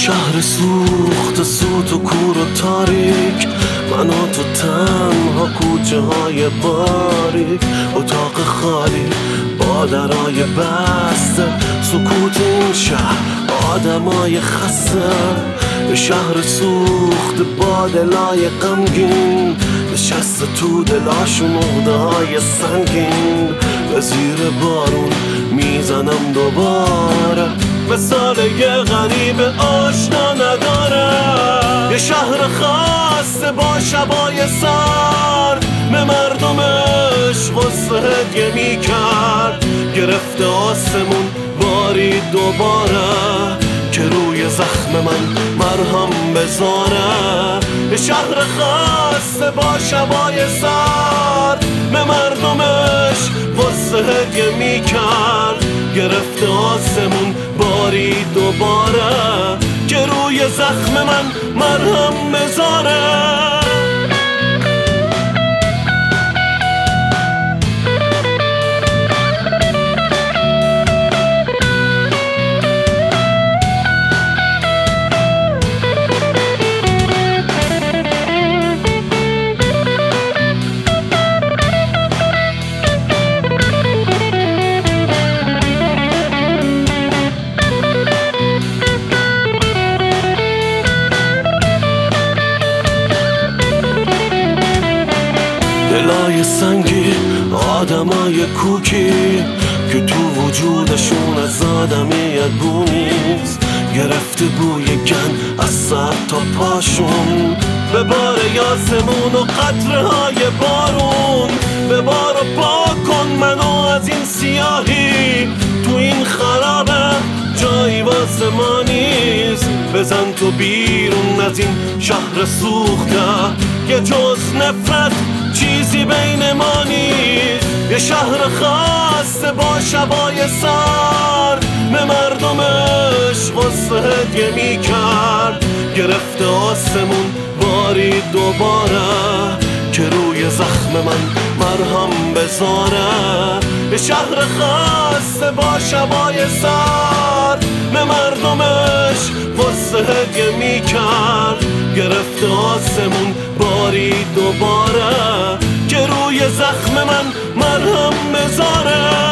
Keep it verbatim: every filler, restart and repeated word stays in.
شهر سوخت سوت و کور و تاریک، من و تو تنها کوچه های باریک، اتاق خالی با درای بسته، سکوت این شهر آدمای خسته. یه شهر سوخت با دلای غمگین، نشسته تو دلاشون عقده های سنگین. به زیر بارون میزنم دوباره، مثال یه غریب آشنا نداره. یه شهر خسته با شبای سرد، به مردمش غصه هدیه میکرد. گرفته آسمون بارید دوباره، که روی زخم من مرهم بذاره. یه شهر خسته با شبای سرد، به مردمش غصه هدیه میکرد. گرفته آسمون بارید دوباره، که روی زخم من مرهم بذاره. دلای سنگی، آدمای کوکی، که تو وجودشون از آدمیت بو نیست. گرفته بوی گن از سر تا پاشون، به بار یاسمون و قطره های بارون. به بار پاک کن منو از این سیاهی، تو این خرابه جایی واسه ما نیست. بزن تو بیرون از این شهر سوخته، که جز نفرت چیزی بین ما نیست. یه شهر خسته با شبای سرد، به مردمش غصه هدیه میکرد. گرفته آسمون بارید دوباره، که روی زخم من مرهم بذاره. یه شهر خسته با شبای سرد، به مردمش غصه هدیه میکرد. گرفته آسمون بارید دوباره، که روی زخم من مرهم بذاره.